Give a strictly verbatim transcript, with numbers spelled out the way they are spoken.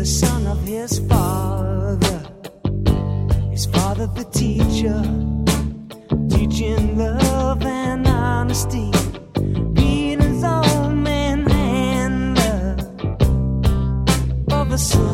the son of his father. His father, the teacher, teaching love and honesty, being his own manhandler of a son.